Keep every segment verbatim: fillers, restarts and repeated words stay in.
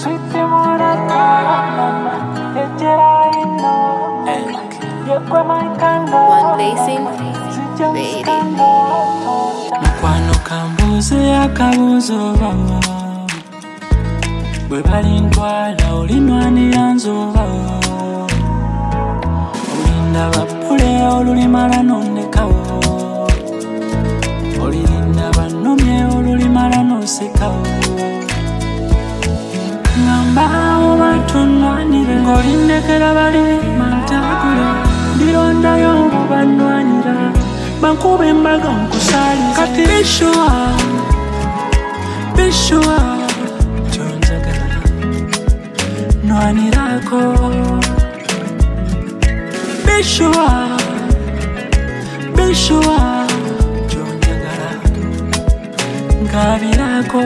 Sweet morata, mama, ejeraino. Yekwe maikando. One Basin Radio. Mukwano kambuze akabuzo bawo. Bwe balintwala olinwanira nzuba. Olinda bapule olulimala nondekawo. Olinda bannomye olulimala nosekawo. Ngamba obatunwanire ng'olindekera bali mantagule. Ndirondayo banwanira bankube embaga nkusalize. Kati be sure, be sure kyonjagala nwanirako. Be sure, be sure kyonjagala ngabirako.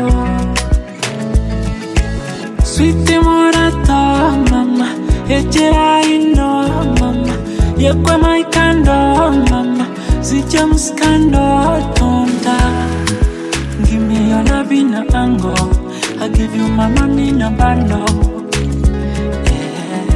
Sweet morata mama, ejeraino mama, yekwe maikando mama, sija muskando tonda. Give me your love in a angle, I give you my money in a bundle. Yeah.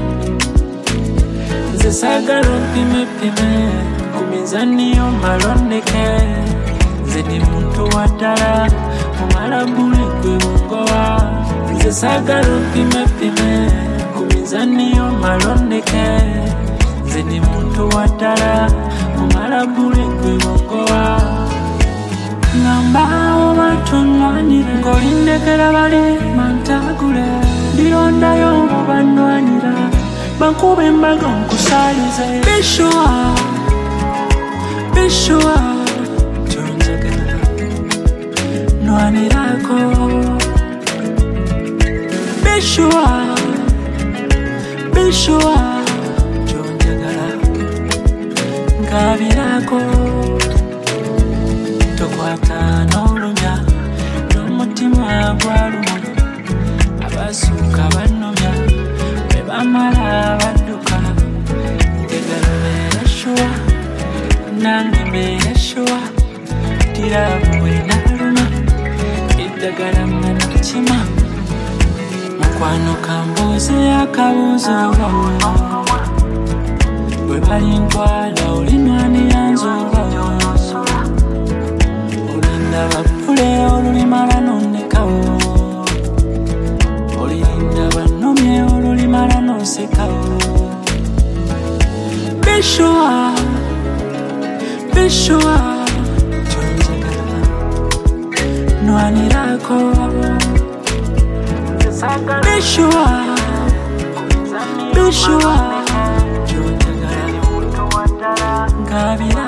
Zesagalo pime pime, kumizani yo malondeke. Zedi muntu wadala, umala buli kwe mungowa. Zesagalo pime pime, kumizani yo malondeke. Zedi muntu wadala, umala buli kwe mungowa. Ngamba obatunwanire ng'olindekera bali mantagule. Ndirondayo banwanira bankube embaga nkusalize. Be sure, be sure kyonjagala nwanirako. Be sure, be sure kyonjagala ngabirako. Tokwata n'olumya n'omutima gwalumya. Abasuuka bannomya be bamala badduka. Njagala beera shuwa nange mbeera shuwa. Tiraabu bwe naaluma eddagala nga nakima. Mukwano kambuze akabuzo bwe balintwala olinwanira nzuba. Olinda bapule olulimala nondekawo. Olinda bannomye olulimala nosekawo. Be sure, be sure kyonjagala nwanirako. Be sure, be sure kyonjagala ngabirako.